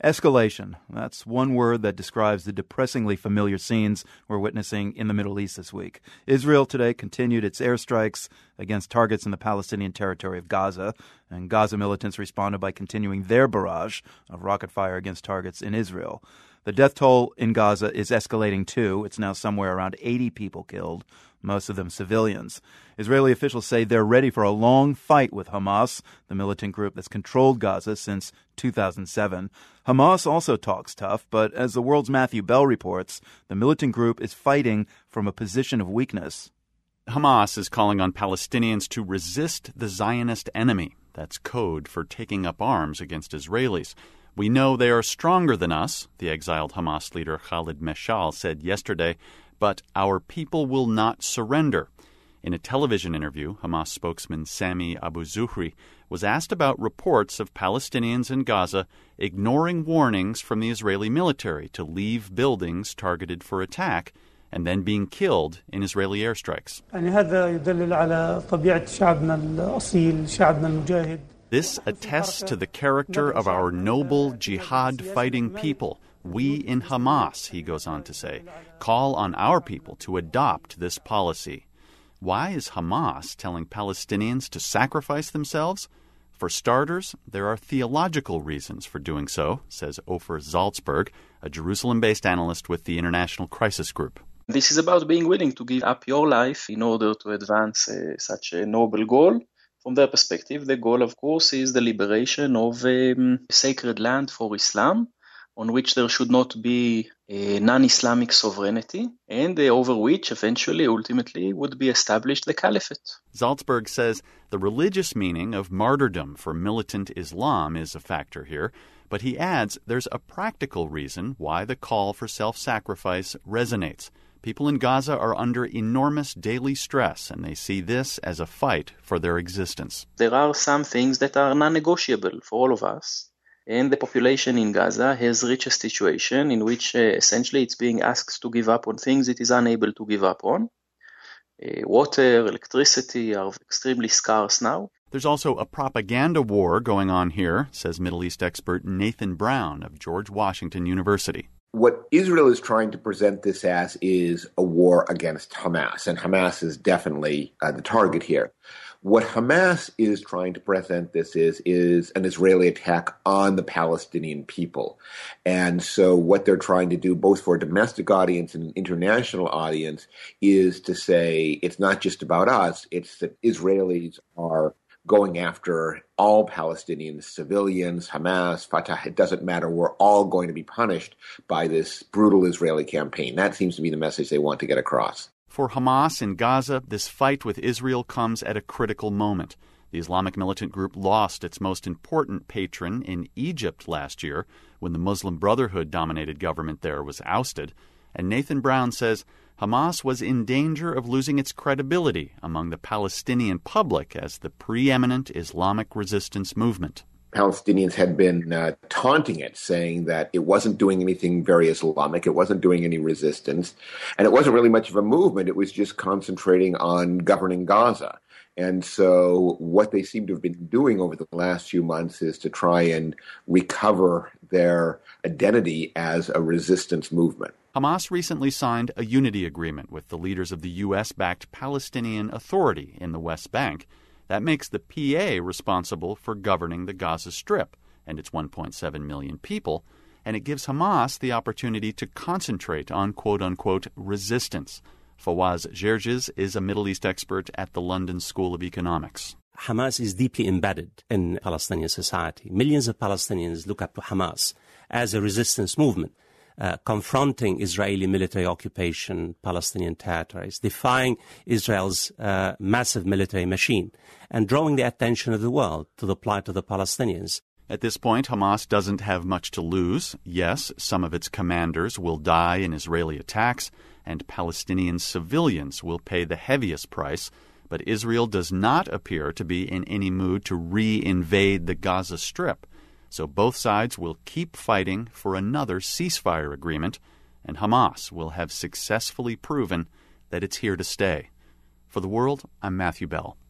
Escalation. That's one word that describes the depressingly familiar scenes we're witnessing in the Middle East this week. Israel today continued its airstrikes against targets in the Palestinian territory of Gaza, and Gaza militants responded by continuing their barrage of rocket fire against targets in Israel. The death toll in Gaza is escalating too. It's now somewhere around 80 people killed, most of them civilians. Israeli officials say they're ready for a long fight with Hamas, the militant group that's controlled Gaza since 2007. Hamas also talks tough, but as the World's Matthew Bell reports, the militant group is fighting from a position of weakness. Hamas is calling on Palestinians to resist the Zionist enemy. That's code for taking up arms against Israelis. We know they are stronger than us, the exiled Hamas leader Khalid Meshal said yesterday, but our people will not surrender. In a television interview, Hamas spokesman Sami Abu Zuhri was asked about reports of Palestinians in Gaza ignoring warnings from the Israeli military to leave buildings targeted for attack and then being killed in Israeli airstrikes. This attests to the character of our noble jihad-fighting people. We in Hamas, he goes on to say, call on our people to adopt this policy. Why is Hamas telling Palestinians to sacrifice themselves? For starters, there are theological reasons for doing so, says Ofer Zaltzberg, a Jerusalem-based analyst with the International Crisis Group. This is about being willing to give up your life in order to advance such a noble goal. From their perspective, the goal, of course, is the liberation of a sacred land for Islam, on which there should not be a non-Islamic sovereignty, and over which eventually, ultimately, would be established the caliphate. Zaltzberg says the religious meaning of martyrdom for militant Islam is a factor here, but he adds there's a practical reason why the call for self-sacrifice resonates. People in Gaza are under enormous daily stress, and they see this as a fight for their existence. There are some things that are non-negotiable for all of us. And the population in Gaza has reached a situation in which essentially it's being asked to give up on things it is unable to give up on. Water, electricity are extremely scarce now. There's also a propaganda war going on here, says Middle East expert Nathan Brown of George Washington University. What Israel is trying to present this as is a war against Hamas, and Hamas is definitely the target here. What Hamas is trying to present this is an Israeli attack on the Palestinian people. And so what they're trying to do, both for a domestic audience and an international audience, is to say it's not just about us, it's that Israelis are going after all Palestinians, civilians, Hamas, Fatah, it doesn't matter. We're all going to be punished by this brutal Israeli campaign. That seems to be the message they want to get across. For Hamas in Gaza, this fight with Israel comes at a critical moment. The Islamic militant group lost its most important patron in Egypt last year when the Muslim Brotherhood-dominated government there was ousted. And Nathan Brown says Hamas was in danger of losing its credibility among the Palestinian public as the preeminent Islamic resistance movement. Palestinians had been taunting it, saying that it wasn't doing anything very Islamic, it wasn't doing any resistance, and it wasn't really much of a movement, it was just concentrating on governing Gaza. And so what they seem to have been doing over the last few months is to try and recover their identity as a resistance movement. Hamas recently signed a unity agreement with the leaders of the U.S.-backed Palestinian Authority in the West Bank. That makes the PA responsible for governing the Gaza Strip and its 1.7 million people, and it gives Hamas the opportunity to concentrate on quote-unquote resistance. Fawaz Gerges is a Middle East expert at the London School of Economics. Hamas is deeply embedded in Palestinian society. Millions of Palestinians look up to Hamas as a resistance movement, confronting Israeli military occupation, Palestinian territories, defying Israel's massive military machine, and drawing the attention of the world to the plight of the Palestinians. At this point, Hamas doesn't have much to lose. Yes, some of its commanders will die in Israeli attacks, and Palestinian civilians will pay the heaviest price, but Israel does not appear to be in any mood to re-invade the Gaza Strip. So both sides will keep fighting for another ceasefire agreement, and Hamas will have successfully proven that it's here to stay. For The World, I'm Matthew Bell.